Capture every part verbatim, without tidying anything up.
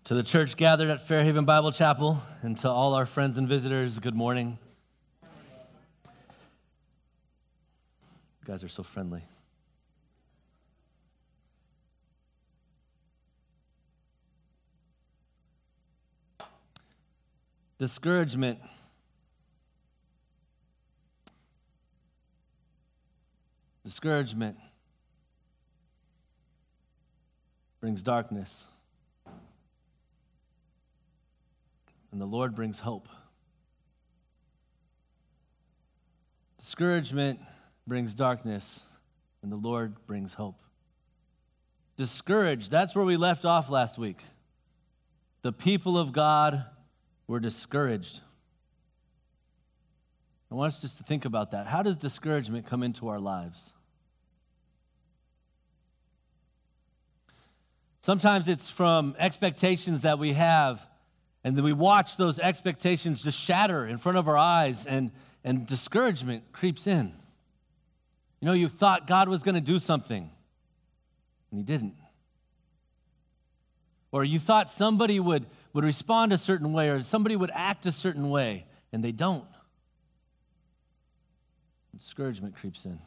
To the church gathered at Fairhaven Bible Chapel, and to all our friends and visitors, good morning. You guys are so friendly. Discouragement. Discouragement brings darkness. And the Lord brings hope. Discouragement brings darkness, and the Lord brings hope. Discouraged, that's where we left off last week. The people of God were discouraged. I want us just to think about that. How does discouragement come into our lives? Sometimes it's from expectations that we have, and then we watch those expectations just shatter in front of our eyes, and, and discouragement creeps in. You know, you thought God was going to do something, and he didn't. Or you thought somebody would, would respond a certain way, or somebody would act a certain way, and they don't. Discouragement creeps in.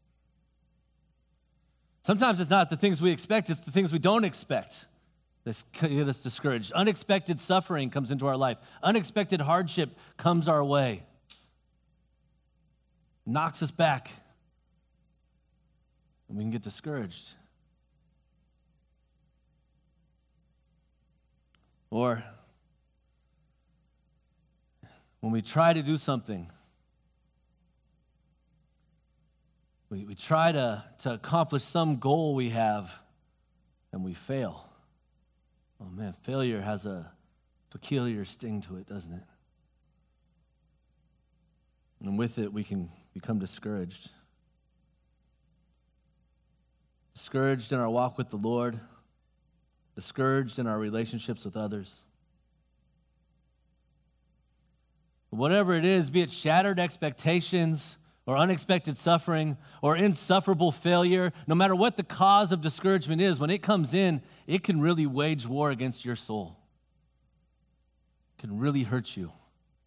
Sometimes it's not the things we expect, it's the things we don't expect that get us discouraged. Unexpected suffering comes into our life. Unexpected hardship comes our way. Knocks us back. And we can get discouraged. Or when we try to do something, we, we try to, to accomplish some goal we have, and we fail. Oh man, failure has a peculiar sting to it, doesn't it? And with it, we can become discouraged. Discouraged in our walk with the Lord, discouraged in our relationships with others. Whatever it is, be it shattered expectations or unexpected suffering or insufferable failure, no matter what the cause of discouragement is, when it comes in, it can really wage war against your soul. It can really hurt you.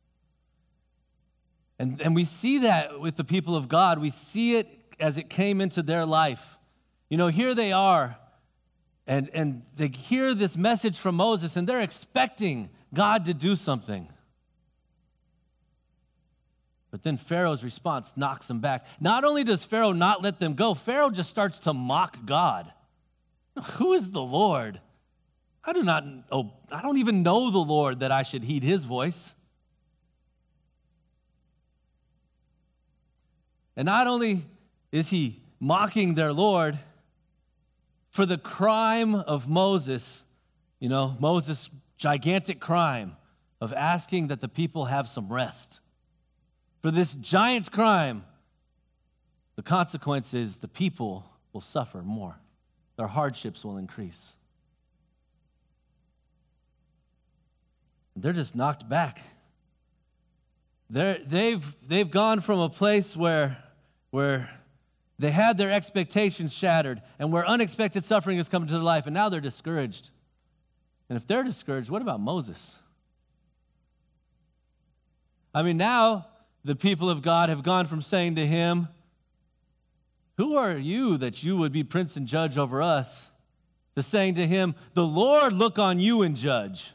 And, and we see that with the people of God. We see it as it came into their life. You know, here they are, and, and they hear this message from Moses, and they're expecting God to do something. But then Pharaoh's response knocks them back. Not only does Pharaoh not let them go, Pharaoh just starts to mock God. Who is the Lord? I do not, oh, I don't even know the Lord that I should heed his voice. And not only is he mocking their Lord, for the crime of Moses, you know, Moses' gigantic crime of asking that the people have some rest. For this giant crime, the consequence is the people will suffer more. Their hardships will increase. They're just knocked back. They're, they've, they've gone from a place where, where they had their expectations shattered and where unexpected suffering has come into their life, and now they're discouraged. And if they're discouraged, what about Moses? I mean, now the people of God have gone from saying to him, "Who are you that you would be prince and judge over us?" to saying to him, "The Lord look on you and judge."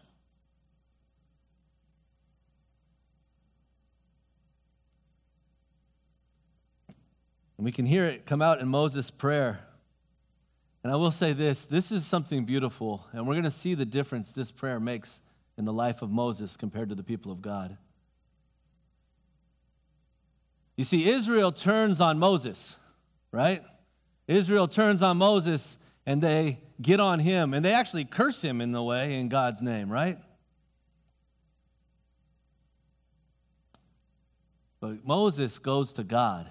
And we can hear it come out in Moses' prayer. And I will say this, this is something beautiful, and we're going to see the difference this prayer makes in the life of Moses compared to the people of God. You see, Israel turns on Moses, right? Israel turns on Moses, and they get on him, and they actually curse him in a way in God's name, right? But Moses goes to God.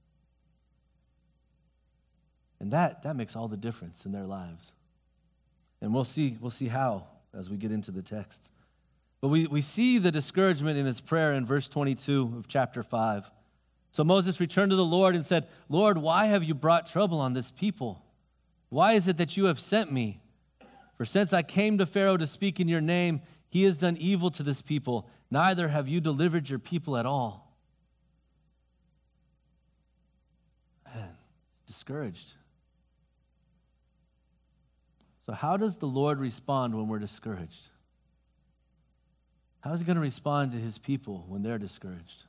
And that, that makes all the difference in their lives. And we'll see, we'll see how as we get into the text. But we, we see the discouragement in his prayer in verse twenty-two of chapter five. So Moses returned to the Lord and said, "Lord, why have you brought trouble on this people? Why is it that you have sent me? For since I came to Pharaoh to speak in your name, he has done evil to this people. Neither have you delivered your people at all. Man, discouraged. So how does the Lord respond when we're discouraged? How is he going to respond to his people when they're discouraged?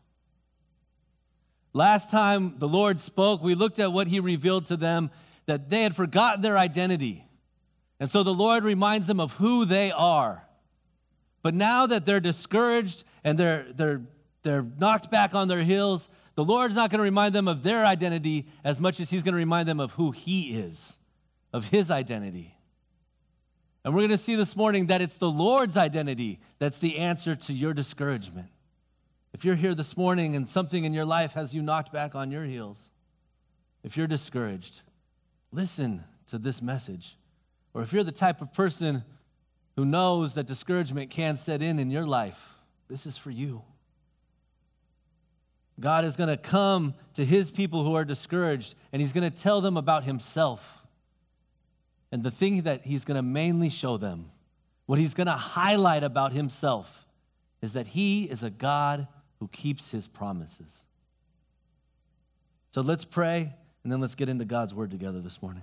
Last time the Lord spoke, we looked at what he revealed to them, that they had forgotten their identity. And so the Lord reminds them of who they are. But now that they're discouraged and they're, they're, they're knocked back on their heels, the Lord's not going to remind them of their identity as much as he's going to remind them of who he is, of his identity. And we're going to see this morning that it's the Lord's identity that's the answer to your discouragement. If you're here this morning and something in your life has you knocked back on your heels, if you're discouraged, listen to this message. Or if you're the type of person who knows that discouragement can set in in your life, this is for you. God is going to come to his people who are discouraged, and he's going to tell them about himself. And the thing that he's going to mainly show them, what he's going to highlight about himself, is that he is a God who keeps his promises. So let's pray, and then let's get into God's word together this morning.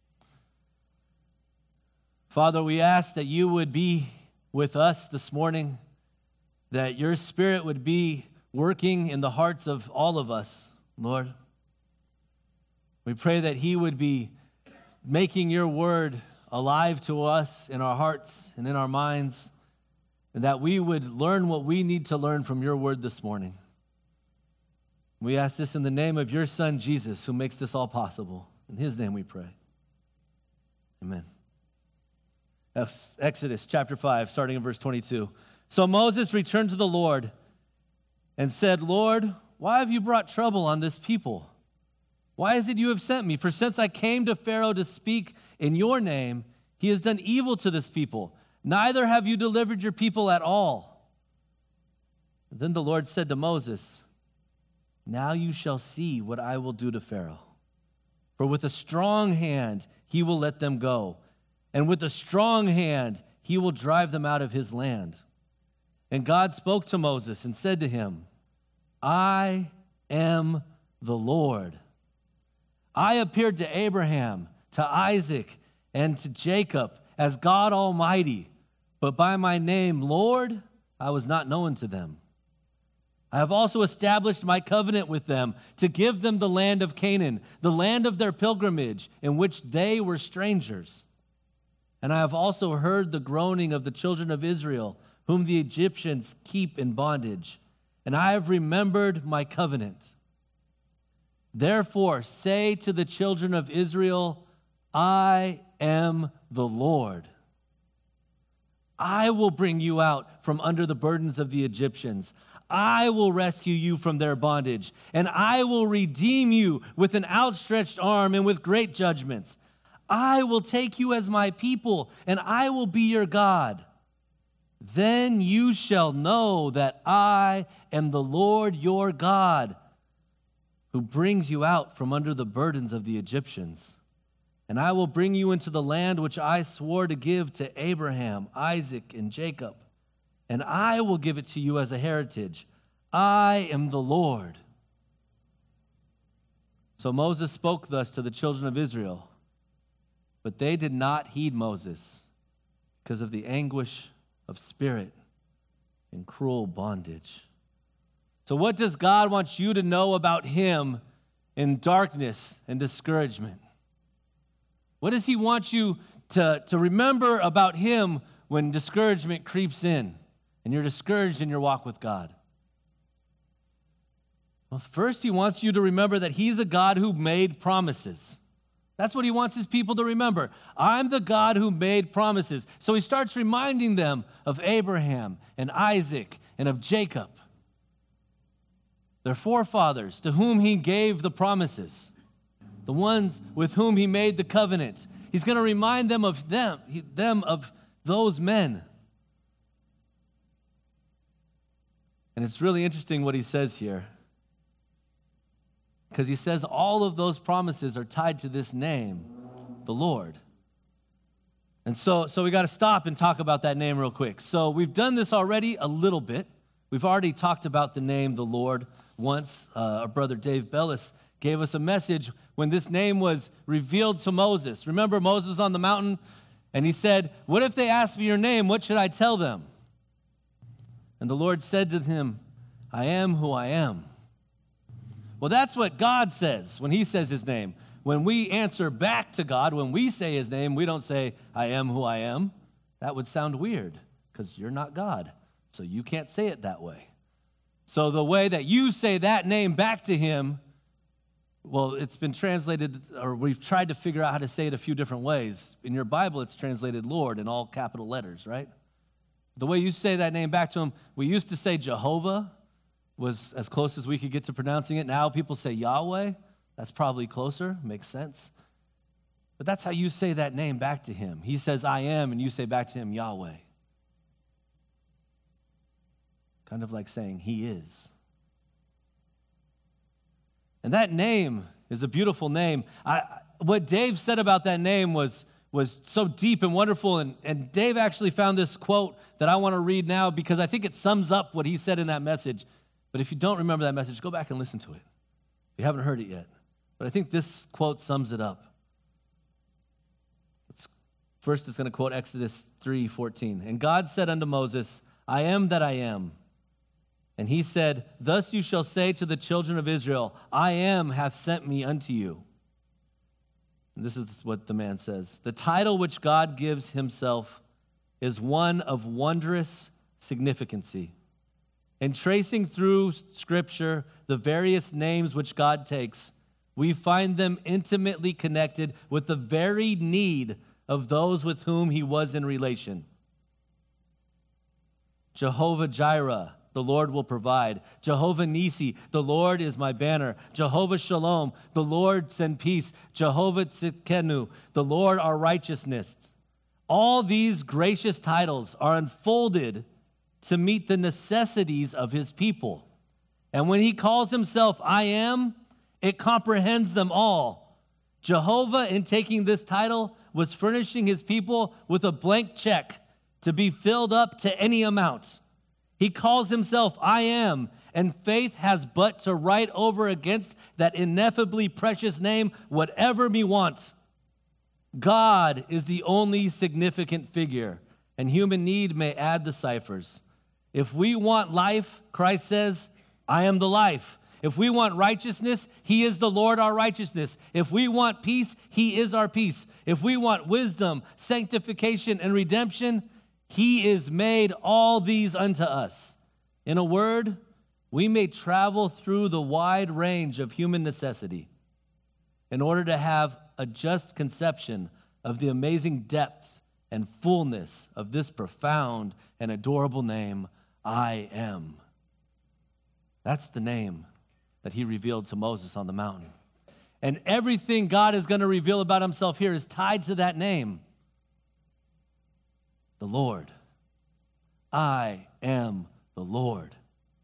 Father, we ask that you would be with us this morning, that your Spirit would be working in the hearts of all of us, Lord. We pray that he would be making your word alive to us in our hearts and in our minds, and that we would learn what we need to learn from your word this morning. We ask this in the name of your Son, Jesus, who makes this all possible. In his name we pray. Amen. Exodus chapter five, starting in verse twenty-two. So Moses returned to the Lord and said, Lord, why have you brought trouble on this people? Why is it you have sent me? For since I came to Pharaoh to speak in your name, he has done evil to this people. Neither have you delivered your people at all. And then the Lord said to Moses, now you shall see what I will do to Pharaoh. For with a strong hand he will let them go, and with a strong hand he will drive them out of his land. And God spoke to Moses and said to him, I am the Lord. I appeared to Abraham, to Isaac, and to Jacob as God Almighty, but by my name, Lord, I was not known to them. I have also established my covenant with them to give them the land of Canaan, the land of their pilgrimage, in which they were strangers. And I have also heard the groaning of the children of Israel, whom the Egyptians keep in bondage, and I have remembered my covenant. Therefore, say to the children of Israel, I am the Lord. I will bring you out from under the burdens of the Egyptians. I will rescue you from their bondage, and I will redeem you with an outstretched arm and with great judgments. I will take you as my people, and I will be your God. Then you shall know that I am the Lord your God, who brings you out from under the burdens of the Egyptians. And I will bring you into the land which I swore to give to Abraham, Isaac, and Jacob. And I will give it to you as a heritage. I am the Lord. So Moses spoke thus to the children of Israel, but they did not heed Moses because of the anguish of spirit and cruel bondage. So what does God want you to know about him in darkness and discouragement? What does he want you to, to remember about him when discouragement creeps in and you're discouraged in your walk with God? Well, first he wants you to remember that he's a God who made promises. That's what he wants his people to remember. I'm the God who made promises. So he starts reminding them of Abraham and Isaac and of Jacob, their forefathers, to whom he gave the promises, the ones with whom he made the covenant. He's going to remind them of them, them of those men. And it's really interesting what he says here, because he says all of those promises are tied to this name, the Lord. And so, so we got to stop and talk about that name real quick. So we've done this already a little bit. We've already talked about the name, the Lord, once. Uh, our brother Dave Bellis gave us a message when this name was revealed to Moses. Remember Moses on the mountain? And he said, what if they ask me your name? What should I tell them? And the Lord said to him, I am who I am. Well, that's what God says when he says his name. When we answer back to God, when we say his name, we don't say, I am who I am. That would sound weird because you're not God. So you can't say it that way. So the way that you say that name back to him, well, it's been translated, or we've tried to figure out how to say it a few different ways. In your Bible, it's translated Lord in all capital letters, right? The way you say that name back to him, we used to say Jehovah was as close as we could get to pronouncing it. Now people say Yahweh. That's probably closer, makes sense. But that's how you say that name back to him. He says, I am, and you say back to him, Yahweh. Kind of like saying, he is. And that name is a beautiful name. I, what Dave said about that name was, was so deep and wonderful, and, and Dave actually found this quote that I want to read now because I think it sums up what he said in that message. But if you don't remember that message, go back and listen to it. If you haven't heard it yet. But I think this quote sums it up. It's, first, it's going to quote Exodus three fourteen. And God said unto Moses, I am that I am. And he said, thus you shall say to the children of Israel, I am hath sent me unto you. And this is what the man says. The title which God gives himself is one of wondrous significancy. In tracing through Scripture the various names which God takes, we find them intimately connected with the very need of those with whom he was in relation. Jehovah Jireh, the Lord will provide. Jehovah Nisi, the Lord is my banner. Jehovah Shalom, the Lord send peace. Jehovah Tzidkenu, the Lord our righteousness. All these gracious titles are unfolded to meet the necessities of his people. And when he calls himself I am, it comprehends them all. Jehovah, in taking this title, was furnishing his people with a blank check to be filled up to any amount. He calls himself I am, and faith has but to write over against that ineffably precious name whatever me wants. God is the only significant figure, and human need may add the ciphers. If we want life, Christ says, I am the life. If we want righteousness, he is the Lord our righteousness. If we want peace, he is our peace. If we want wisdom, sanctification, and redemption, he is made all these unto us. In a word, we may travel through the wide range of human necessity in order to have a just conception of the amazing depth and fullness of this profound and adorable name, I am. That's the name that he revealed to Moses on the mountain. And everything God is going to reveal about himself here is tied to that name. The Lord. I am the Lord.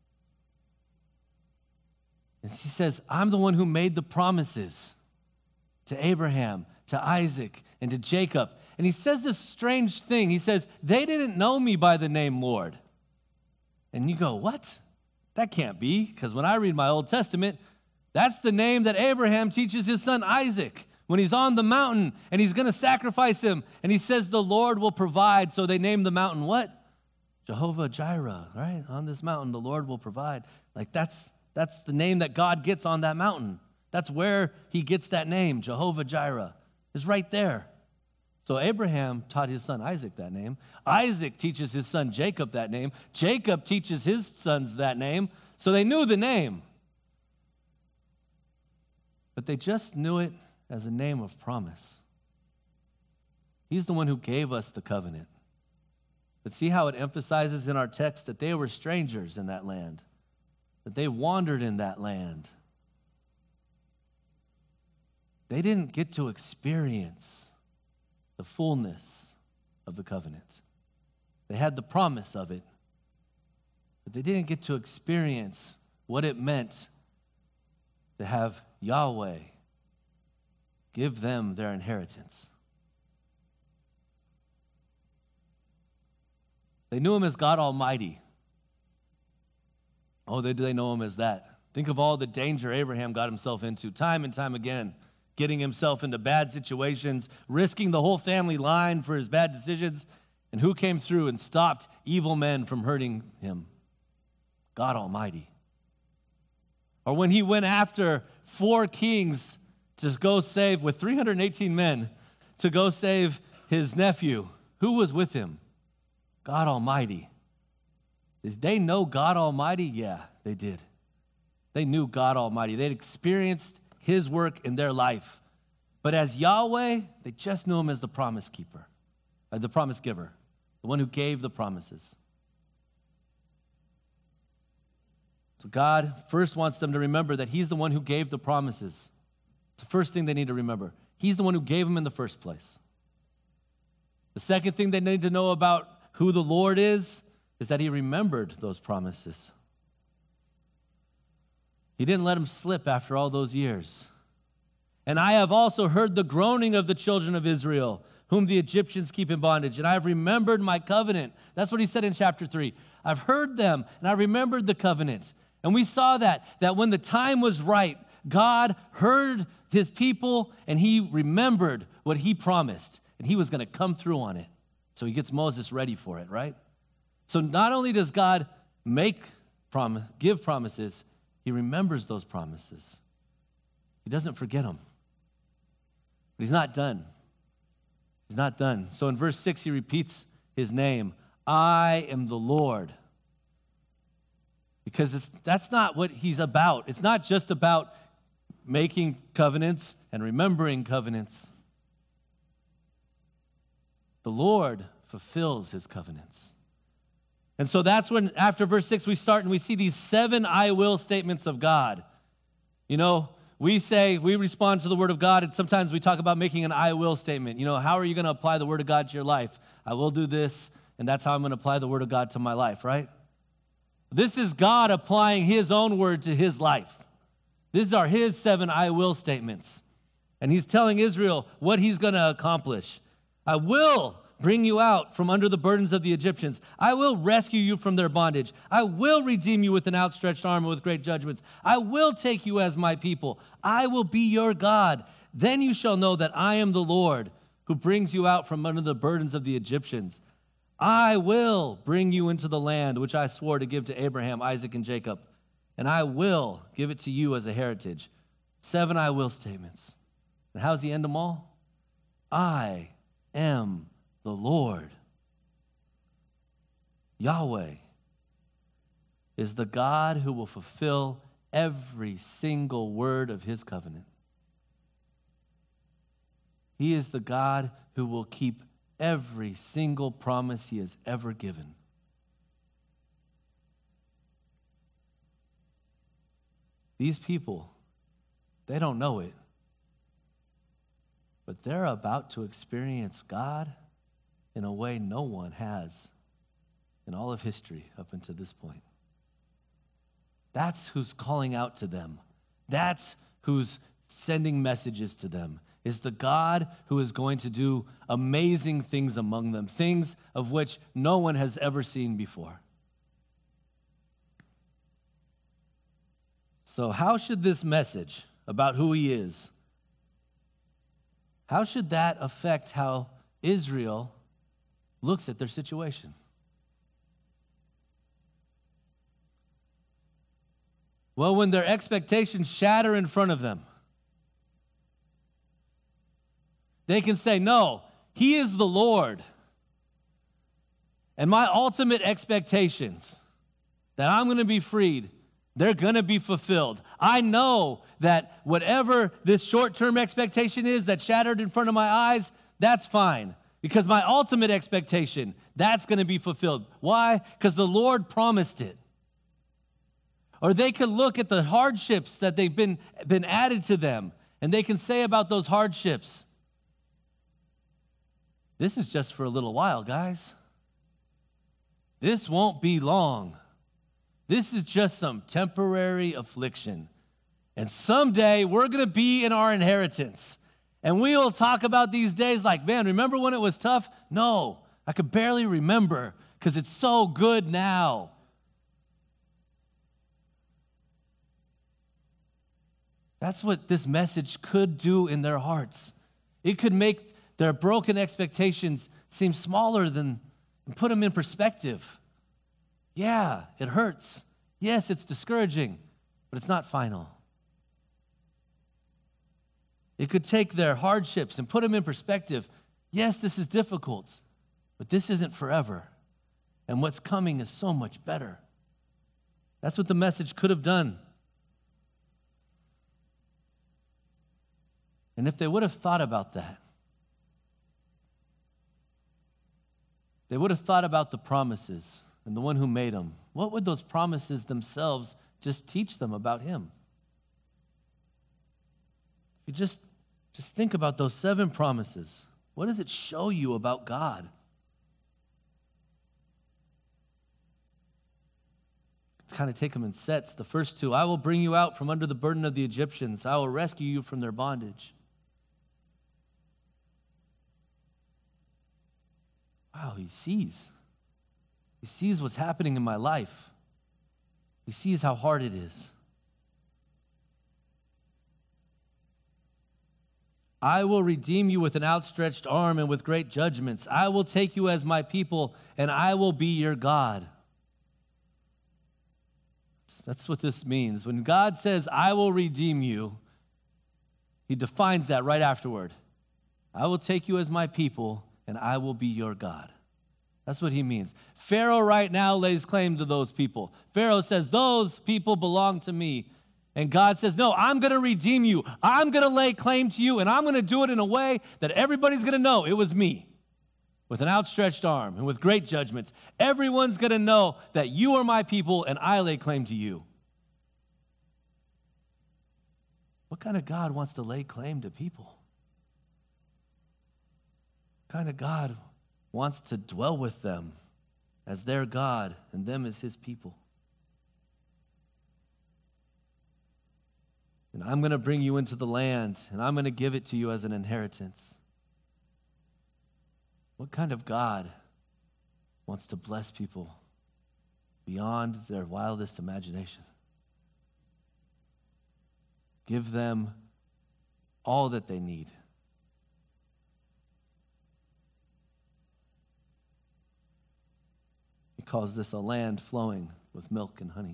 And he says, I'm the one who made the promises to Abraham, to Isaac, and to Jacob. And he says this strange thing. He says, they didn't know me by the name Lord. And you go, what? That can't be, because when I read my Old Testament, that's the name that Abraham teaches his son Isaac when he's on the mountain and he's going to sacrifice him. And he says the Lord will provide. So they name the mountain what? Jehovah Jireh, right? On this mountain, the Lord will provide. Like that's that's the name that God gets on that mountain. That's where he gets that name, Jehovah Jireh. It's right there. So Abraham taught his son Isaac that name. Isaac teaches his son Jacob that name. Jacob teaches his sons that name. So they knew the name. But they just knew it as a name of promise. He's the one who gave us the covenant. But see how it emphasizes in our text that they were strangers in that land, that they wandered in that land. They didn't get to experience the fullness of the covenant. They had the promise of it, but they didn't get to experience what it meant to have Yahweh give them their inheritance. They knew him as God Almighty. Oh, they, do they know him as that? Think of all the danger Abraham got himself into time and time again, getting himself into bad situations, risking the whole family line for his bad decisions. And who came through and stopped evil men from hurting him? God Almighty. Or when he went after four kings to go save, with three hundred eighteen men, to go save his nephew, who was with him? God Almighty. Did they know God Almighty? Yeah, they did. They knew God Almighty. They'd experienced his work in their life. But as Yahweh, they just knew him as the promise keeper, uh, the promise giver, the one who gave the promises. So God first wants them to remember that he's the one who gave the promises. It's the first thing they need to remember. He's the one who gave them in the first place. The second thing they need to know about who the Lord is is that he remembered those promises. He didn't let them slip after all those years. And I have also heard the groaning of the children of Israel, whom the Egyptians keep in bondage, and I have remembered my covenant. That's what he said in chapter three. I've heard them, and I remembered the covenant. And we saw that, that when the time was right, God heard his people, and he remembered what he promised, and he was going to come through on it. So he gets Moses ready for it, right? So not only does God make promise, give promises, he remembers those promises. He doesn't forget them. But he's not done. He's not done. So in verse six, he repeats his name. I am the Lord. Because it's, that's not what he's about. It's not just about making covenants and remembering covenants. The Lord fulfills his covenants. And so that's when, after verse six, we start and we see these seven I will statements of God. You know, we say, we respond to the word of God, and sometimes we talk about making an I will statement. You know, how are you going to apply the word of God to your life? I will do this, and that's how I'm going to apply the word of God to my life, right? This is God applying his own word to his life. These are his seven I will statements. And he's telling Israel what he's going to accomplish. I will bring you out from under the burdens of the Egyptians. I will rescue you from their bondage. I will redeem you with an outstretched arm and with great judgments. I will take you as my people. I will be your God. Then you shall know that I am the Lord who brings you out from under the burdens of the Egyptians. I will bring you into the land which I swore to give to Abraham, Isaac, and Jacob, and I will give it to you as a heritage. Seven I will statements. And how's he end them all? I am the Lord. Yahweh is the God who will fulfill every single word of his covenant. He is the God who will keep every single promise he has ever given. These people, they don't know it, but they're about to experience God in a way no one has in all of history up until this point. That's who's calling out to them. That's who's sending messages to them, is the God who is going to do amazing things among them, things of which no one has ever seen before. So how should this message about who he is, how should that affect how Israel looks at their situation? Well, when their expectations shatter in front of them, they can say, no, he is the Lord. And my ultimate expectations that I'm going to be freed, they're going to be fulfilled. I know that whatever this short-term expectation is that shattered in front of my eyes, that's fine. Because my ultimate expectation, that's going to be fulfilled. Why? Because the Lord promised it. Or they can look at the hardships that they've been, been added to them, and they can say about those hardships, this is just for a little while, guys. This won't be long. This is just some temporary affliction. And someday we're going to be in our inheritance. And we will talk about these days like, man, remember when it was tough? No, I could barely remember because it's so good now. That's what this message could do in their hearts. It could make their broken expectations seem smaller than, and put them in perspective. Yeah, it hurts. Yes, it's discouraging, but it's not final. It could take their hardships and put them in perspective. Yes, this is difficult, but this isn't forever. And what's coming is so much better. That's what the message could have done. And if they would have thought about that, they would have thought about the promises and the one who made them. What would those promises themselves just teach them about him? If you just, just think about those seven promises, what does it show you about God? Kind of take them in sets. The first two, I will bring you out from under the burden of the Egyptians. I will rescue you from their bondage. Wow, he sees. He sees what's happening in my life. He sees how hard it is. I will redeem you with an outstretched arm and with great judgments. I will take you as my people, and I will be your God. That's what this means. When God says, I will redeem you, he defines that right afterward. I will take you as my people, and I will be your God. That's what he means. Pharaoh right now lays claim to those people. Pharaoh says, those people belong to me. And God says, no, I'm going to redeem you. I'm going to lay claim to you, and I'm going to do it in a way that everybody's going to know it was me. With an outstretched arm and with great judgments. Everyone's going to know that you are my people and I lay claim to you. What kind of God wants to lay claim to people? What kind of God wants to dwell with them as their God and them as his people? And I'm going to bring you into the land and I'm going to give it to you as an inheritance. What kind of God wants to bless people beyond their wildest imagination? Give them all that they need. He calls this a land flowing with milk and honey.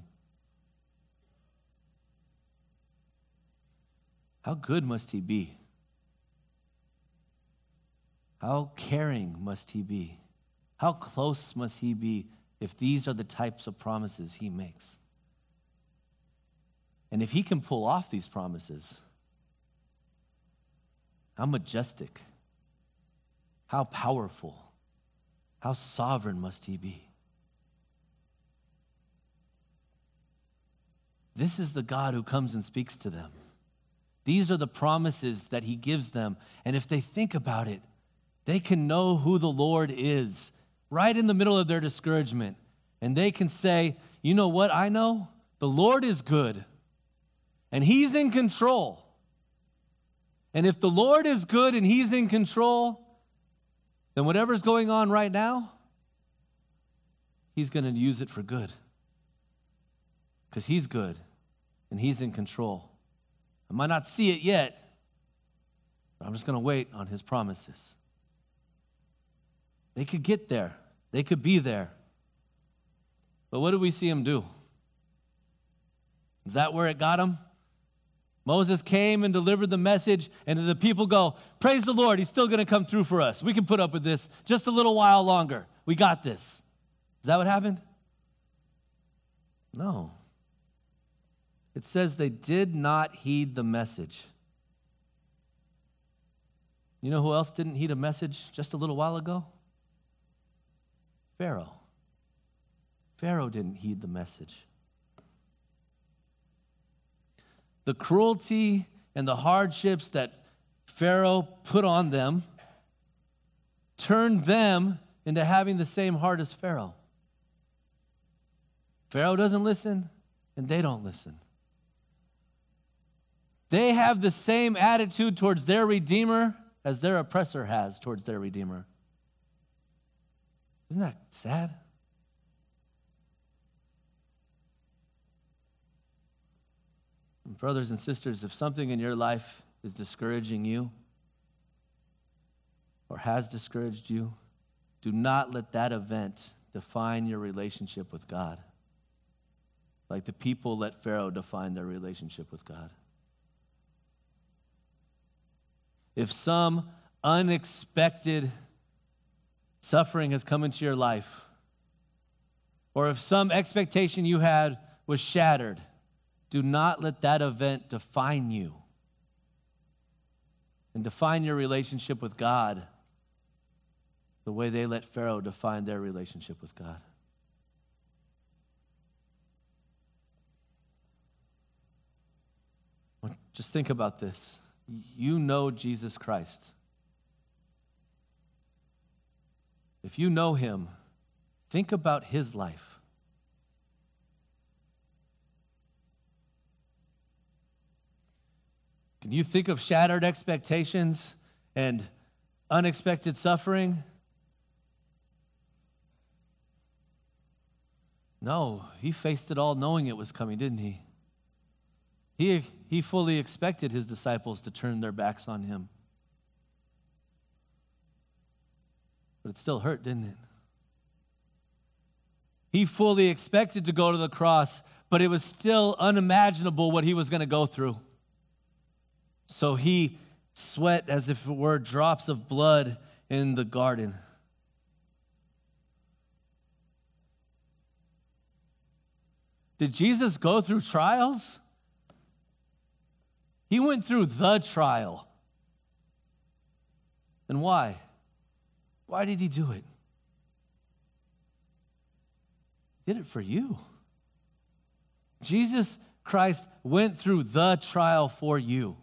How good must he be? How caring must he be? How close must he be if these are the types of promises he makes? And if he can pull off these promises, how majestic, how powerful, how sovereign must he be? This is the God who comes and speaks to them. These are the promises that he gives them. And if they think about it, they can know who the Lord is right in the middle of their discouragement. And they can say, you know what I know? The Lord is good. And he's in control. And if the Lord is good and he's in control, then whatever's going on right now, he's going to use it for good. Because he's good and he's in control. I might not see it yet, but I'm just going to wait on his promises. They could get there. They could be there. But what do we see him do? Is that where it got him? Moses came and delivered the message, and the people go, praise the Lord, he's still going to come through for us. We can put up with this just a little while longer. We got this. Is that what happened? No. It says they did not heed the message. You know who else didn't heed a message just a little while ago? Pharaoh. Pharaoh didn't heed the message. The cruelty and the hardships that Pharaoh put on them turned them into having the same heart as Pharaoh. Pharaoh doesn't listen, and they don't listen. They have the same attitude towards their Redeemer as their oppressor has towards their Redeemer. Isn't that sad? Brothers and sisters, if something in your life is discouraging you or has discouraged you, do not let that event define your relationship with God, like the people let Pharaoh define their relationship with God. If some unexpected suffering has come into your life, or if some expectation you had was shattered, do not let that event define you and define your relationship with God the way they let Pharaoh define their relationship with God. Just think about this. You know Jesus Christ. If you know him, think about his life. Can you think of shattered expectations and unexpected suffering? No, he faced it all knowing it was coming, didn't he? He, he fully expected his disciples to turn their backs on him. But it still hurt, didn't it? He fully expected to go to the cross, but it was still unimaginable what he was going to go through. So he sweat as if it were drops of blood in the garden. Did Jesus go through trials? He went through the trial. And why? Why did he do it? He did it for you. Jesus Christ went through the trial for you.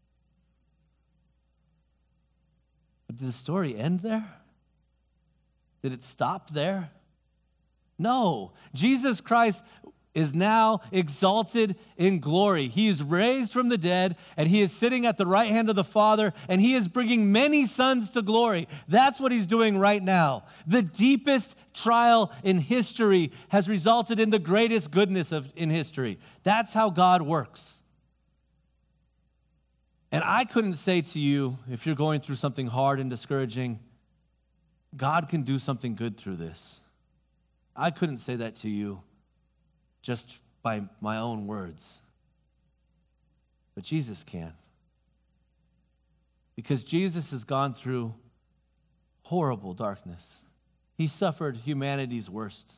But did the story end there? Did it stop there? No. Jesus Christ is now exalted in glory. He is raised from the dead, and he is sitting at the right hand of the Father, and he is bringing many sons to glory. That's what he's doing right now. The deepest trial in history has resulted in the greatest goodness of, in history. That's how God works. And I couldn't say to you, if you're going through something hard and discouraging, God can do something good through this. I couldn't say that to you just by my own words. But Jesus can. Because Jesus has gone through horrible darkness. He suffered humanity's worst.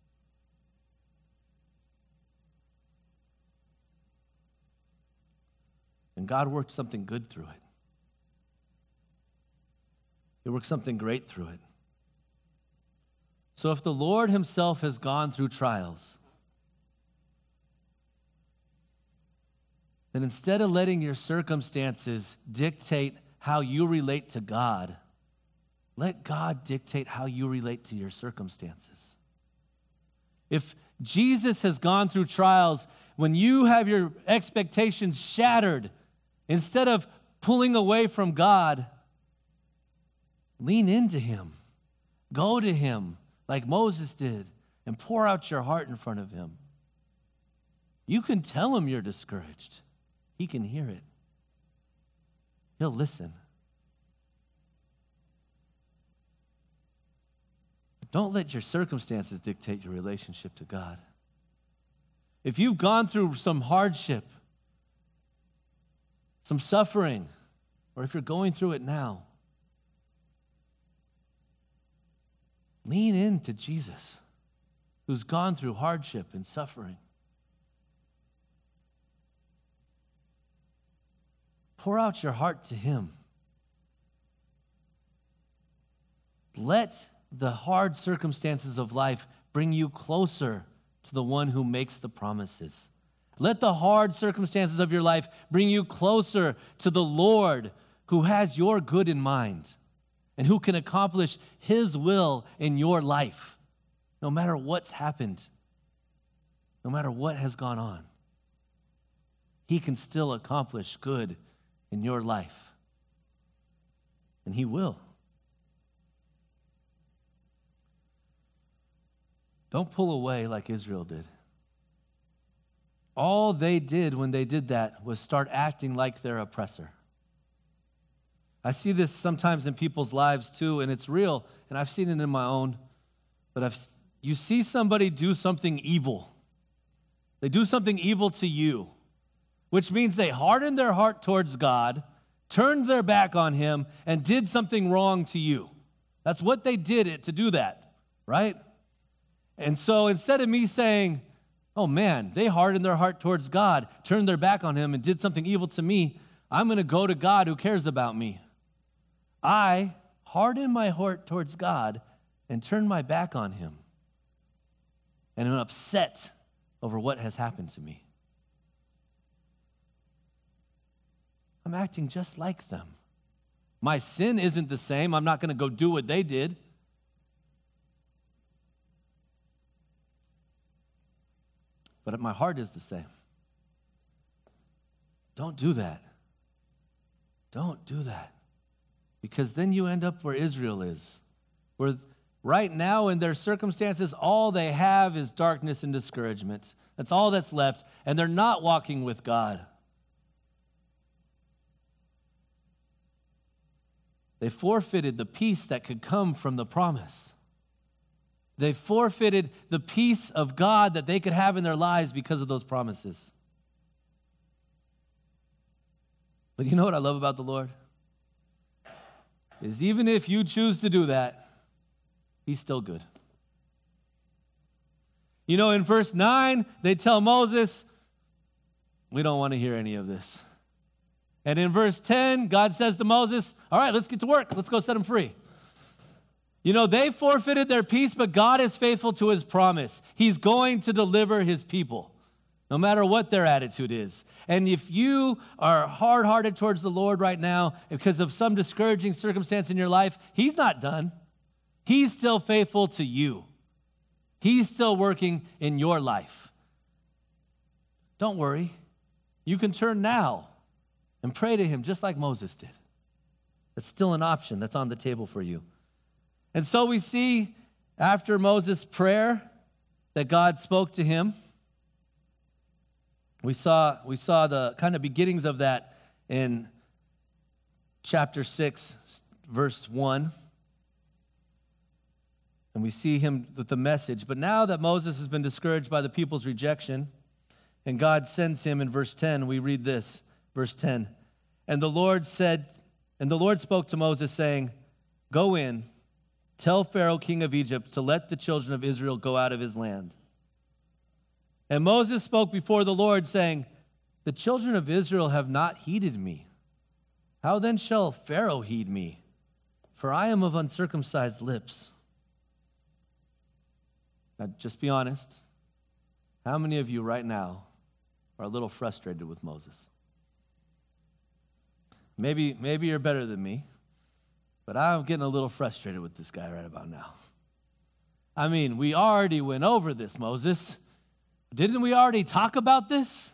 And God worked something good through it. He worked something great through it. So if the Lord himself has gone through trials, then instead of letting your circumstances dictate how you relate to God, let God dictate how you relate to your circumstances. If Jesus has gone through trials, when you have your expectations shattered, instead of pulling away from God, lean into him. Go to him like Moses did and pour out your heart in front of him. You can tell him you're discouraged. He can hear it. He'll listen. But don't let your circumstances dictate your relationship to God. If you've gone through some hardship, some suffering, or if you're going through it now, lean into Jesus, who's gone through hardship and suffering. Pour out your heart to him. Let the hard circumstances of life bring you closer to the one who makes the promises. Let the hard circumstances of your life bring you closer to the Lord who has your good in mind and who can accomplish his will in your life, no matter what's happened, no matter what has gone on. He can still accomplish good in your life, and he will. Don't pull away like Israel did. All they did when they did that was start acting like their oppressor. I see this sometimes in people's lives too, and it's real, and I've seen it in my own. But I've, you see somebody do something evil. They do something evil to you, which means they hardened their heart towards God, turned their back on him, and did something wrong to you. That's what they did it to do that, right? And so instead of me saying, oh man, they hardened their heart towards God, turned their back on him, and did something evil to me, I'm going to go to God who cares about me. I hardened my heart towards God and turned my back on him. And I'm upset over what has happened to me. I'm acting just like them. My sin isn't the same. I'm not going to go do what they did. But my heart is the same. Don't do that. Don't do that. Because then you end up where Israel is, where right now in their circumstances, all they have is darkness and discouragement. That's all that's left, and they're not walking with God. They forfeited the peace that could come from the promise. They forfeited the peace of God that they could have in their lives because of those promises. But you know what I love about the Lord? Is even if you choose to do that, he's still good. You know, in verse nine, they tell Moses, we don't want to hear any of this. And in verse ten, God says to Moses, all right, let's get to work. Let's go set them free. You know, they forfeited their peace, but God is faithful to his promise. He's going to deliver his people, no matter what their attitude is. And if you are hard-hearted towards the Lord right now because of some discouraging circumstance in your life, he's not done. He's still faithful to you. He's still working in your life. Don't worry. You can turn now and pray to him just like Moses did. That's still an option that's on the table for you. And so we see after Moses' prayer that God spoke to him. We saw, we saw the kind of beginnings of that in chapter six, verse one. And we see him with the message. But now that Moses has been discouraged by the people's rejection, and God sends him in verse ten, we read this, verse ten. And the Lord said, and the Lord spoke to Moses, saying, go in, tell Pharaoh, king of Egypt, to let the children of Israel go out of his land. And Moses spoke before the Lord, saying, the children of Israel have not heeded me. How then shall Pharaoh heed me? For I am of uncircumcised lips. Now, just be honest. How many of you right now are a little frustrated with Moses? Maybe, maybe you're better than me, but I'm getting a little frustrated with this guy right about now. I mean, we already went over this, Moses. Didn't we already talk about this?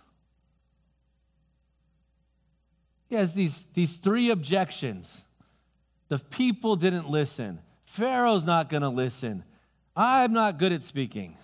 He has these, these three objections. The people didn't listen. Pharaoh's not going to listen. I'm not good at speaking.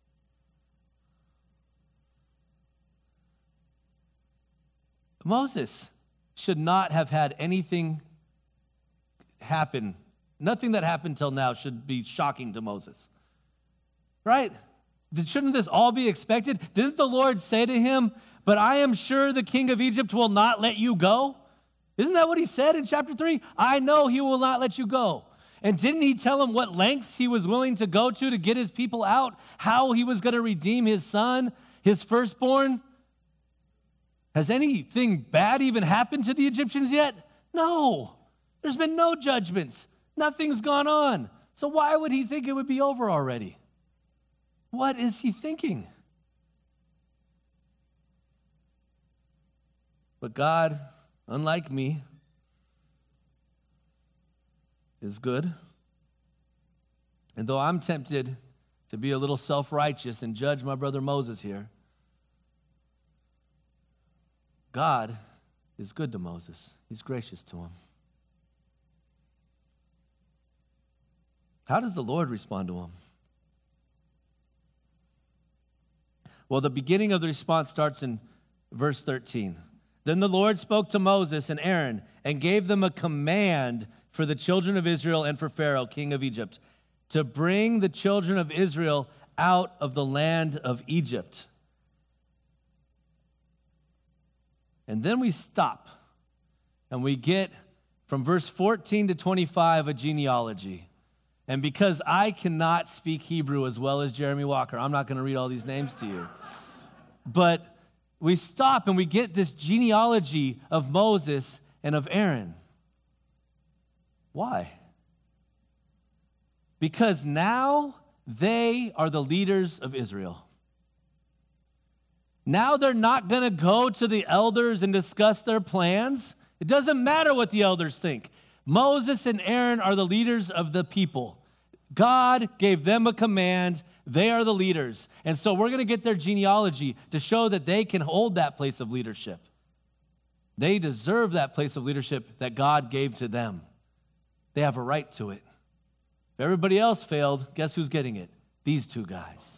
Moses should not have had anything happen. Nothing that happened till now should be shocking to Moses. Right? Shouldn't this all be expected? Didn't the Lord say to him, but I am sure the king of Egypt will not let you go? Isn't that what he said in chapter three? I know he will not let you go. And didn't he tell him what lengths he was willing to go to to get his people out? How he was going to redeem his son, his firstborn? Has anything bad even happened to the Egyptians yet? No. There's been no judgments. Nothing's gone on. So why would he think it would be over already? What is he thinking? But God, unlike me, is good. And though I'm tempted to be a little self-righteous and judge my brother Moses here, God is good to Moses. He's gracious to him. How does the Lord respond to him? Well, the beginning of the response starts in verse thirteen. Then the Lord spoke to Moses and Aaron and gave them a command for the children of Israel and for Pharaoh, king of Egypt, to bring the children of Israel out of the land of Egypt. And then we stop and we get from verse fourteen to twenty-five a genealogy. And because I cannot speak Hebrew as well as Jeremy Walker, I'm not going to read all these names to you. But we stop and we get this genealogy of Moses and of Aaron. Why? Because now they are the leaders of Israel. Now they're not going to go to the elders and discuss their plans. It doesn't matter what the elders think. Moses and Aaron are the leaders of the people. God gave them a command. They are the leaders. And so we're going to get their genealogy to show that they can hold that place of leadership. They deserve that place of leadership that God gave to them. They have a right to it. If everybody else failed, guess who's getting it? These two guys.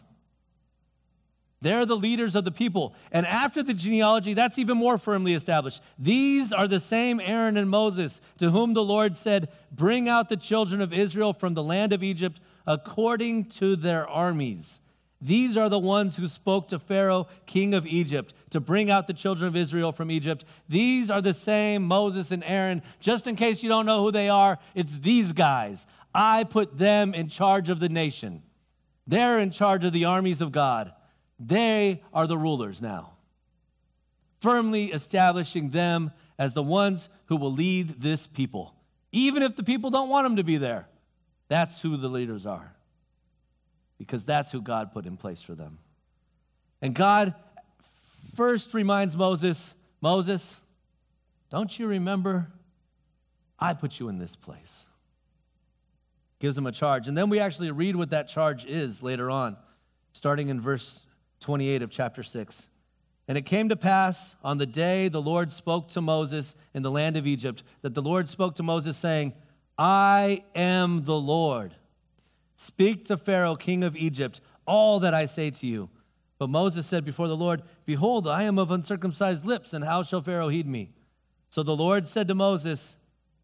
They're the leaders of the people. And after the genealogy, that's even more firmly established. These are the same Aaron and Moses to whom the Lord said, bring out the children of Israel from the land of Egypt according to their armies. These are the ones who spoke to Pharaoh, king of Egypt, to bring out the children of Israel from Egypt. These are the same Moses and Aaron. Just in case you don't know who they are, it's these guys. I put them in charge of the nation. They're in charge of the armies of God. They are the rulers now, firmly establishing them as the ones who will lead this people. Even if the people don't want them to be there, that's who the leaders are, because that's who God put in place for them. And God first reminds Moses, Moses, don't you remember I put you in this place? Gives him a charge. And then we actually read what that charge is later on, starting in verse twenty-eight of chapter six. And it came to pass on the day the Lord spoke to Moses in the land of Egypt, that the Lord spoke to Moses saying, I am the Lord. Speak to Pharaoh, king of Egypt, all that I say to you. But Moses said before the Lord, behold, I am of uncircumcised lips, and how shall Pharaoh heed me? So the Lord said to Moses,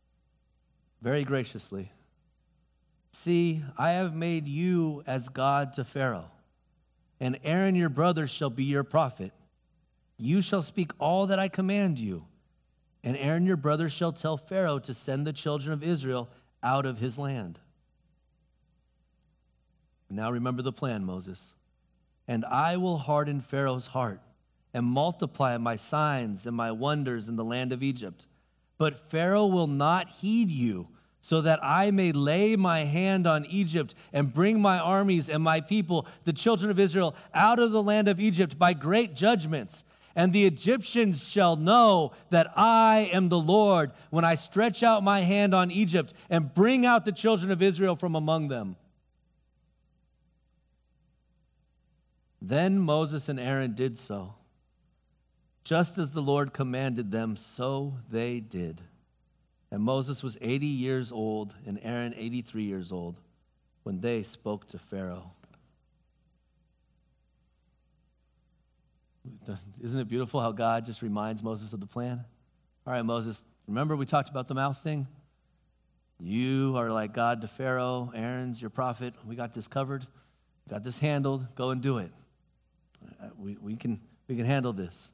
very graciously, see, I have made you as God to Pharaoh, and Aaron your brother shall be your prophet. You shall speak all that I command you, and Aaron your brother shall tell Pharaoh to send the children of Israel out of his land. Now remember the plan, Moses. And I will harden Pharaoh's heart and multiply my signs and my wonders in the land of Egypt. But Pharaoh will not heed you, so that I may lay my hand on Egypt and bring my armies and my people, the children of Israel, out of the land of Egypt by great judgments. And the Egyptians shall know that I am the Lord when I stretch out my hand on Egypt and bring out the children of Israel from among them. Then Moses and Aaron did so. Just as the Lord commanded them, so they did. And Moses was eighty years old, and Aaron eighty-three years old, when they spoke to Pharaoh. Isn't it beautiful how God just reminds Moses of the plan? All right, Moses, remember we talked about the mouth thing? You are like God to Pharaoh. Aaron's your prophet. We got this covered. We got this handled. Go and do it. We, we, can, we can handle this.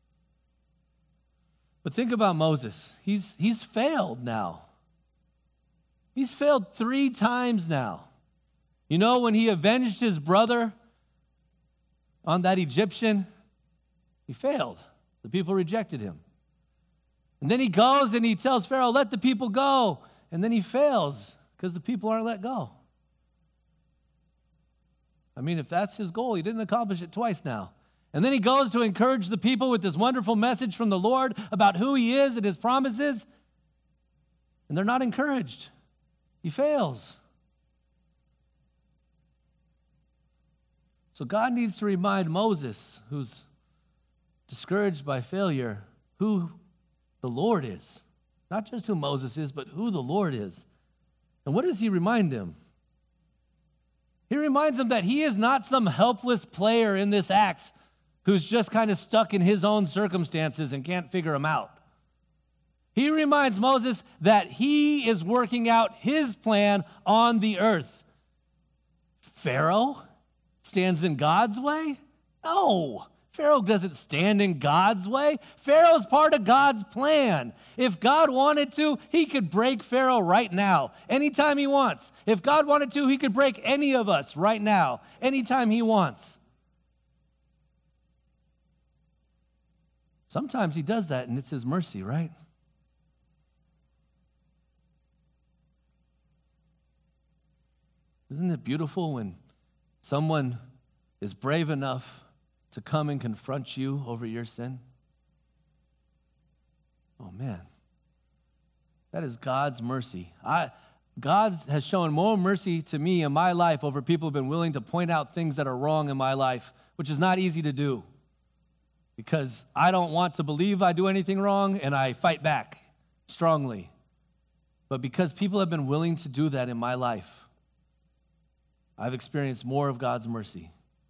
But think about Moses. He's, he's failed now. He's failed three times now. You know, when he avenged his brother on that Egyptian, he failed. The people rejected him. And then he goes and he tells Pharaoh, let the people go. And then he fails because the people aren't let go. I mean, if that's his goal, he didn't accomplish it twice now. And then he goes to encourage the people with this wonderful message from the Lord about who he is and his promises. And they're not encouraged. He fails. So God needs to remind Moses, who's discouraged by failure, who the Lord is. Not just who Moses is, but who the Lord is. And what does he remind him? He reminds him that he is not some helpless player in this act who's just kind of stuck in his own circumstances and can't figure them out. He reminds Moses that he is working out his plan on the earth. Pharaoh stands in God's way? No. Pharaoh doesn't stand in God's way. Pharaoh's part of God's plan. If God wanted to, he could break Pharaoh right now, anytime he wants. If God wanted to, he could break any of us right now, anytime he wants. Sometimes he does that, and it's his mercy, right? Isn't it beautiful when someone is brave enough to come and confront you over your sin? Oh, man. That is God's mercy. I, God has shown more mercy to me in my life over people who have been willing to point out things that are wrong in my life, which is not easy to do because I don't want to believe I do anything wrong, and I fight back strongly. But because people have been willing to do that in my life, I've experienced more of God's mercy.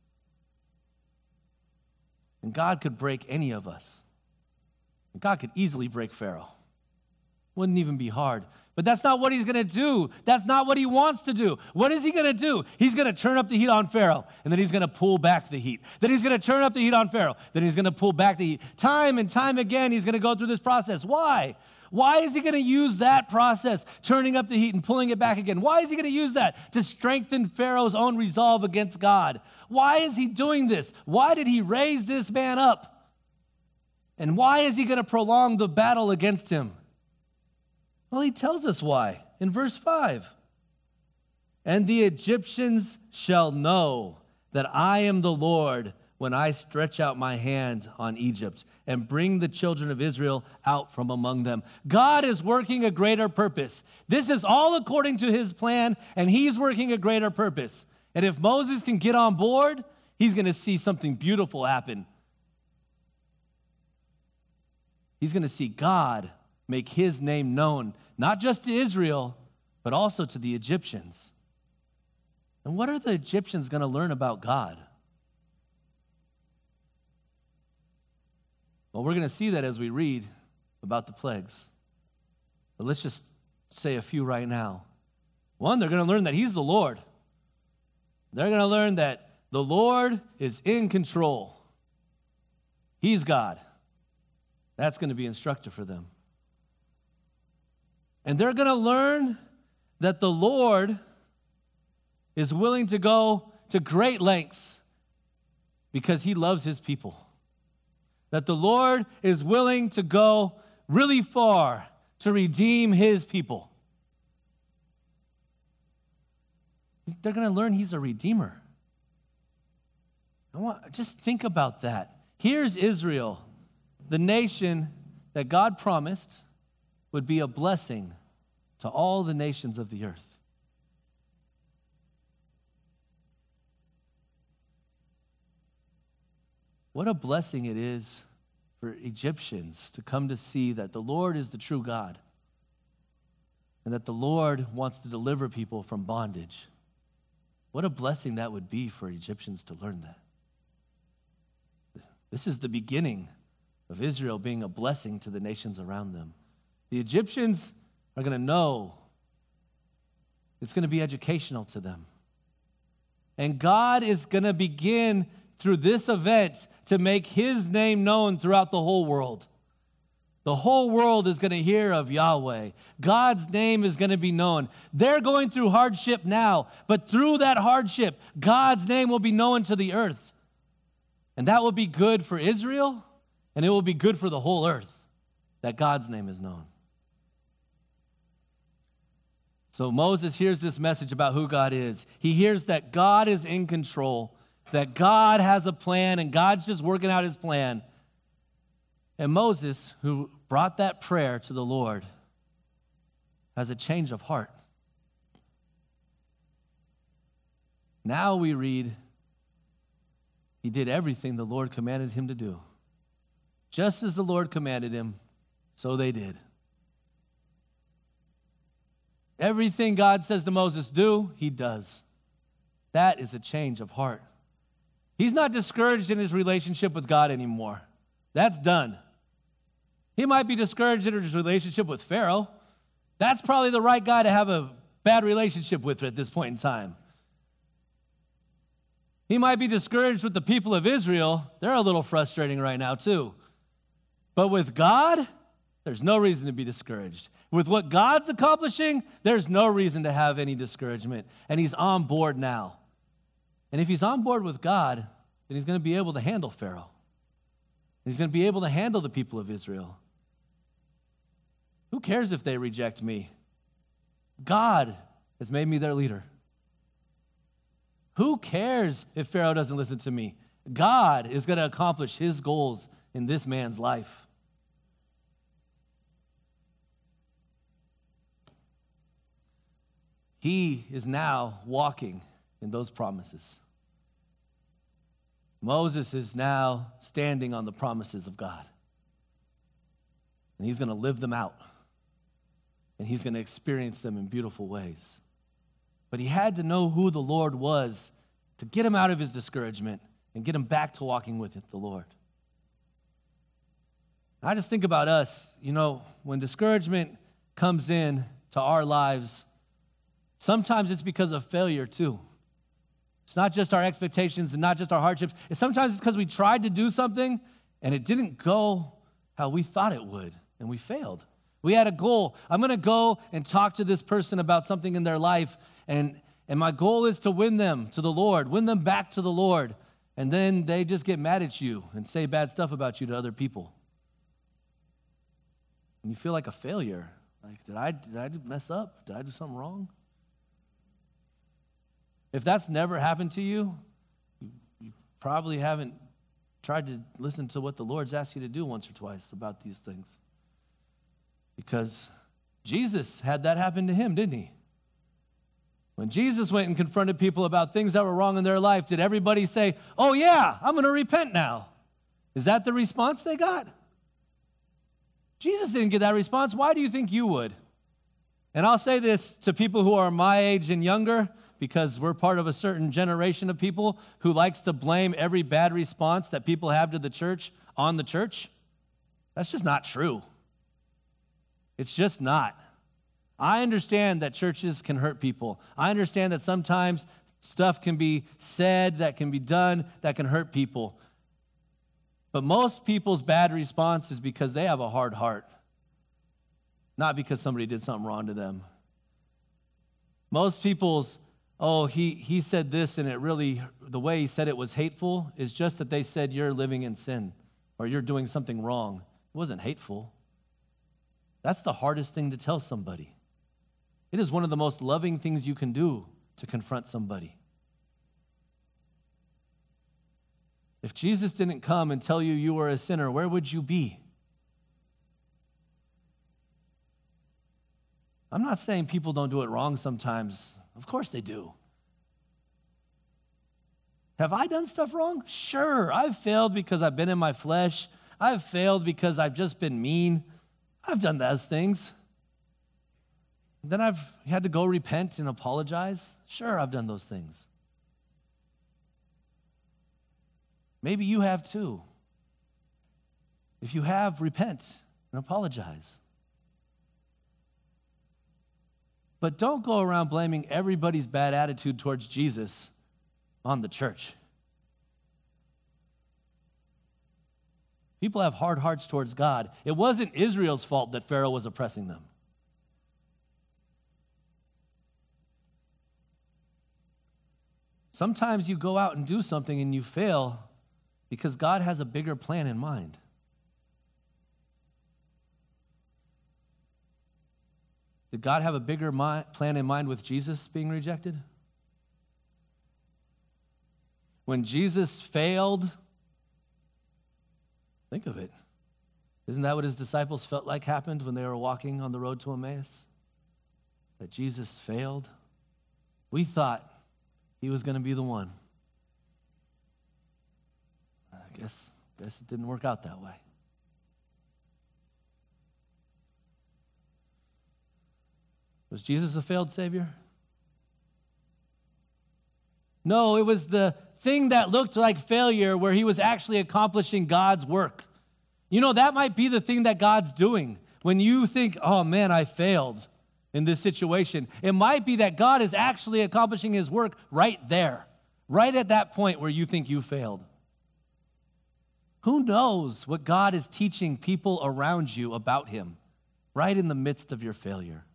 And God could break any of us. And God could easily break Pharaoh. Wouldn't even be hard. But that's not what he's going to do. That's not what he wants to do. What is he going to do? He's going to turn up the heat on Pharaoh, and then he's going to pull back the heat. Then he's going to turn up the heat on Pharaoh. Then he's going to pull back the heat. Time and time again, he's going to go through this process. Why? Why is he going to use that process, turning up the heat and pulling it back again? Why is he going to use that? To strengthen Pharaoh's own resolve against God. Why is he doing this? Why did he raise this man up? And why is he going to prolong the battle against him? Well, he tells us why in verse five. And the Egyptians shall know that I am the Lord when I stretch out my hand on Egypt and bring the children of Israel out from among them. God is working a greater purpose. This is all according to his plan, and he's working a greater purpose. And if Moses can get on board, he's going to see something beautiful happen. He's going to see God make his name known, not just to Israel, but also to the Egyptians. And what are the Egyptians going to learn about God? Well, we're going to see that as we read about the plagues. But let's just say a few right now. One, they're going to learn that he's the Lord. They're going to learn that the Lord is in control. He's God. That's going to be instructive for them. And they're going to learn that the Lord is willing to go to great lengths because he loves his people. That the Lord is willing to go really far to redeem his people. They're going to learn he's a redeemer. I want, just think about that. Here's Israel, the nation that God promised would be a blessing to all the nations of the earth. What a blessing it is for Egyptians to come to see that the Lord is the true God and that the Lord wants to deliver people from bondage. What a blessing that would be for Egyptians to learn that. This is the beginning of Israel being a blessing to the nations around them. The Egyptians are going to know. It's going to be educational to them. And God is going to begin through this event to make his name known throughout the whole world. The whole world is going to hear of Yahweh. God's name is going to be known. They're going through hardship now, but through that hardship, God's name will be known to the earth. And that will be good for Israel, and it will be good for the whole earth that God's name is known. So Moses hears this message about who God is. He hears that God is in control, that God has a plan, and God's just working out his plan. And Moses, who brought that prayer to the Lord, has a change of heart. Now we read, he did everything the Lord commanded him to do. Just as the Lord commanded him, so they did. Everything God says to Moses do, he does. That is a change of heart. He's not discouraged in his relationship with God anymore. That's done. He might be discouraged in his relationship with Pharaoh. That's probably the right guy to have a bad relationship with at this point in time. He might be discouraged with the people of Israel. They're a little frustrating right now too. But with God, there's no reason to be discouraged. With what God's accomplishing, there's no reason to have any discouragement. And he's on board now. And if he's on board with God, then he's going to be able to handle Pharaoh. He's going to be able to handle the people of Israel. Who cares if they reject me? God has made me their leader. Who cares if Pharaoh doesn't listen to me? God is going to accomplish his goals in this man's life. He is now walking in those promises. Moses is now standing on the promises of God. And he's going to live them out. And he's going to experience them in beautiful ways. But he had to know who the Lord was to get him out of his discouragement and get him back to walking with the Lord. I just think about us, you know, when discouragement comes in to our lives, sometimes it's because of failure too. It's not just our expectations and not just our hardships. It's sometimes it's because we tried to do something and it didn't go how we thought it would, and we failed. We had a goal. I'm going to go and talk to this person about something in their life, and, and my goal is to win them to the Lord, win them back to the Lord, and then they just get mad at you and say bad stuff about you to other people. And you feel like a failure. Like, did I, did I mess up? Did I do something wrong? If that's never happened to you, you, you probably haven't tried to listen to what the Lord's asked you to do once or twice about these things. Because Jesus had that happen to him, didn't he? When Jesus went and confronted people about things that were wrong in their life, did everybody say, oh yeah, I'm going to repent now? Is that the response they got? Jesus didn't get that response. Why do you think you would? And I'll say this to people who are my age and younger, because we're part of a certain generation of people who likes to blame every bad response that people have to the church on the church. That's just not true. It's just not. I understand that churches can hurt people. I understand that sometimes stuff can be said, that can be done, that can hurt people. But most people's bad response is because they have a hard heart, not because somebody did something wrong to them. Most people's oh, he, he said this and it really, the way he said it was hateful, is just that they said you're living in sin or you're doing something wrong. It wasn't hateful. That's the hardest thing to tell somebody. It is one of the most loving things you can do to confront somebody. If Jesus didn't come and tell you you were a sinner, where would you be? I'm not saying people don't do it wrong sometimes. Of course they do. Have I done stuff wrong? Sure. I've failed because I've been in my flesh. I've failed because I've just been mean. I've done those things. Then I've had to go repent and apologize. Sure, I've done those things. Maybe you have too. If you have, repent and apologize. But don't go around blaming everybody's bad attitude towards Jesus on the church. People have hard hearts towards God. It wasn't Israel's fault that Pharaoh was oppressing them. Sometimes you go out and do something and you fail because God has a bigger plan in mind. Did God have a bigger mi- plan in mind with Jesus being rejected? When Jesus failed, think of it. Isn't that what his disciples felt like happened when they were walking on the road to Emmaus? That Jesus failed? We thought he was going to be the one. I guess, guess it didn't work out that way. Was Jesus a failed Savior? No, it was the thing that looked like failure where he was actually accomplishing God's work. You know, that might be the thing that God's doing. When you think, oh man, I failed in this situation, it might be that God is actually accomplishing his work right there, right at that point where you think you failed. Who knows what God is teaching people around you about him, right in the midst of your failure?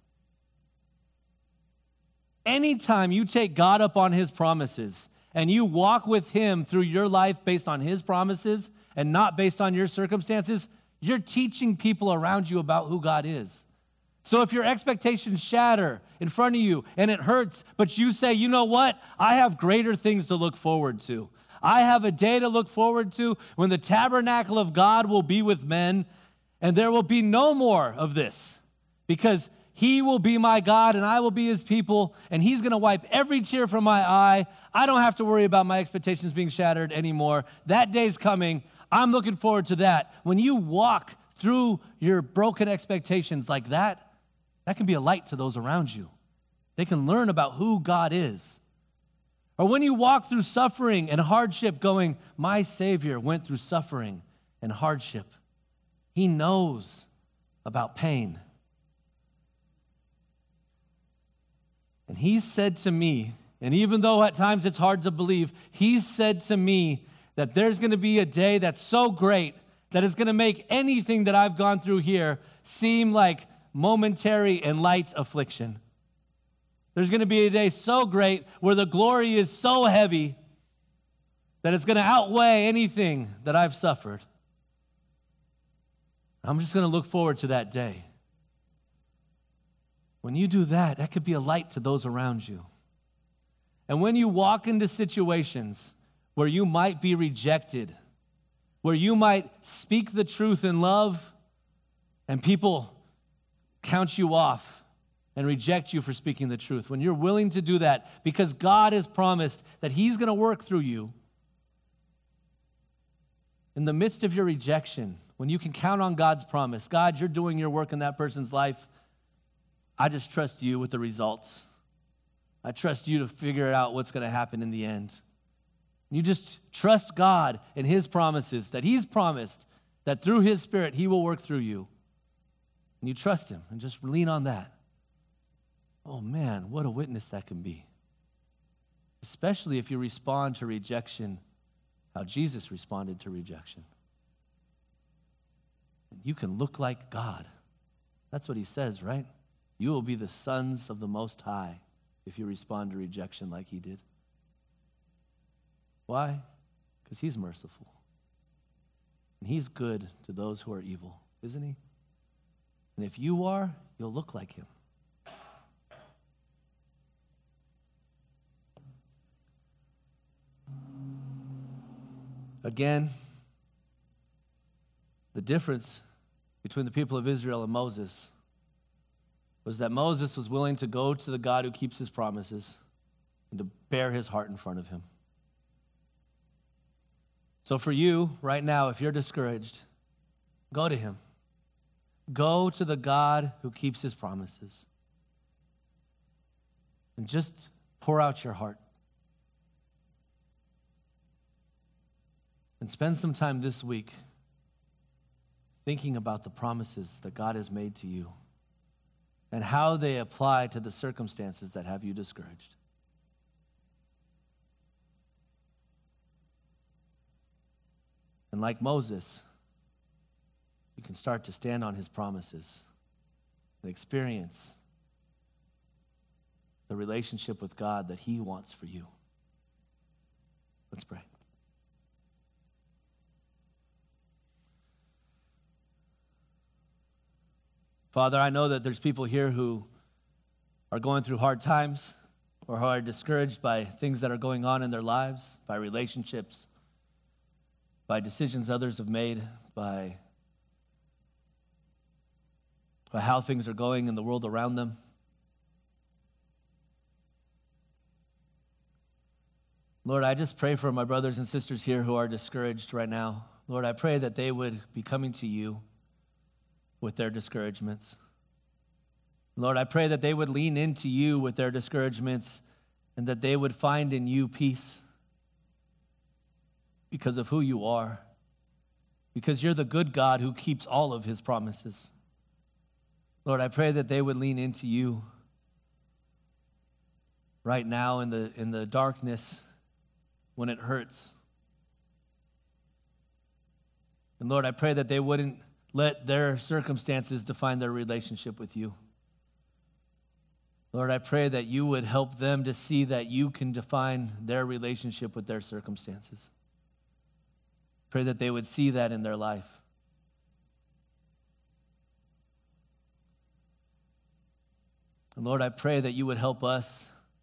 Anytime you take God up on his promises and you walk with him through your life based on his promises and not based on your circumstances, you're teaching people around you about who God is. So if your expectations shatter in front of you and it hurts, but you say, you know what? I have greater things to look forward to. I have a day to look forward to when the tabernacle of God will be with men, and there will be no more of this, because he will be my God and I will be his people, and he's going to wipe every tear from my eye. I don't have to worry about my expectations being shattered anymore. That day's coming. I'm looking forward to that. When you walk through your broken expectations like that, that can be a light to those around you. They can learn about who God is. Or when you walk through suffering and hardship going, my Savior went through suffering and hardship. He knows about pain. And he said to me, and even though at times it's hard to believe, he said to me that there's going to be a day that's so great that it's going to make anything that I've gone through here seem like momentary and light affliction. There's going to be a day so great where the glory is so heavy that it's going to outweigh anything that I've suffered. I'm just going to look forward to that day. When you do that, that could be a light to those around you. And when you walk into situations where you might be rejected, where you might speak the truth in love, and people count you off and reject you for speaking the truth, when you're willing to do that because God has promised that he's going to work through you, in the midst of your rejection, when you can count on God's promise, God, you're doing your work in that person's life, I just trust you with the results. I trust you to figure out what's going to happen in the end. You just trust God and his promises, that he's promised that through his Spirit, he will work through you. And you trust him and just lean on that. Oh man, what a witness that can be. Especially if you respond to rejection how Jesus responded to rejection. You can look like God. That's what he says, right? You will be the sons of the Most High if you respond to rejection like he did. Why? Because he's merciful. And he's good to those who are evil, isn't he? And if you are, you'll look like him. Again, the difference between the people of Israel and Moses was that Moses was willing to go to the God who keeps his promises and to bear his heart in front of him. So for you, right now, if you're discouraged, go to him. Go to the God who keeps his promises. And just pour out your heart. And spend some time this week thinking about the promises that God has made to you and how they apply to the circumstances that have you discouraged. And like Moses, you can start to stand on his promises and experience the relationship with God that he wants for you. Let's pray. Father, I know that there's people here who are going through hard times or who are discouraged by things that are going on in their lives, by relationships, by decisions others have made, by, by how things are going in the world around them. Lord, I just pray for my brothers and sisters here who are discouraged right now. Lord, I pray that they would be coming to you with their discouragements. Lord, I pray that they would lean into you with their discouragements and that they would find in you peace. because of who you are, because you're the good God who keeps all of his promises. Lord, I pray that they would lean into you right now in the, in the darkness when it hurts. And Lord, I pray that they wouldn't let their circumstances define their relationship with you. Lord, I pray that you would help them to see that you can define their relationship with their circumstances. Pray that they would see that in their life. And Lord, I pray that you would help us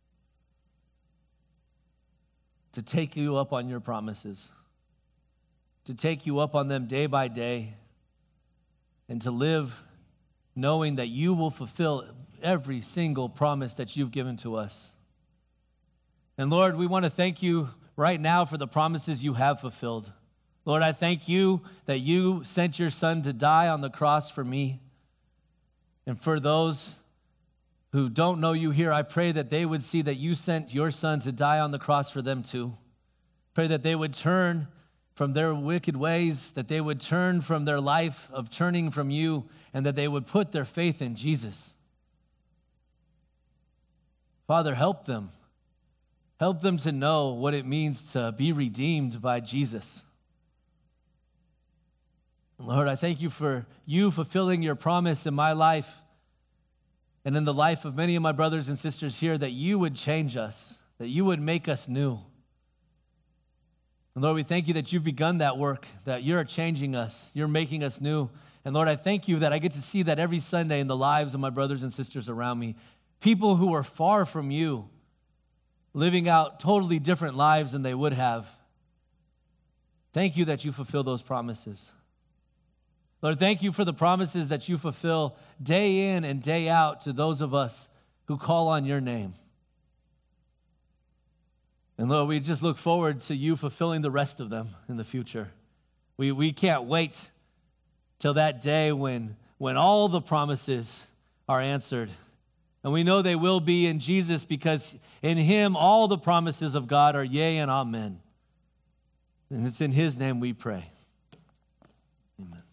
to take you up on your promises, to take you up on them day by day, and to live knowing that you will fulfill every single promise that you've given to us. And Lord, we want to thank you right now for the promises you have fulfilled. Lord, I thank you that you sent your son to die on the cross for me. And for those who don't know you here, I pray that they would see that you sent your son to die on the cross for them too. Pray that they would turn from their wicked ways, that they would turn from their life of turning from you, and that they would put their faith in Jesus. Father, help them. Help them to know what it means to be redeemed by Jesus. Lord, I thank you for you fulfilling your promise in my life and in the life of many of my brothers and sisters here, that you would change us, that you would make us new. And Lord, we thank you that you've begun that work, that you're changing us, you're making us new. And Lord, I thank you that I get to see that every Sunday in the lives of my brothers and sisters around me, people who are far from you, living out totally different lives than they would have. Thank you that you fulfill those promises. Lord, thank you for the promises that you fulfill day in and day out to those of us who call on your name. And Lord, we just look forward to you fulfilling the rest of them in the future. We, we can't wait till that day when, when all the promises are answered. And we know they will be in Jesus, because in him all the promises of God are yea and amen. And it's in his name we pray. Amen.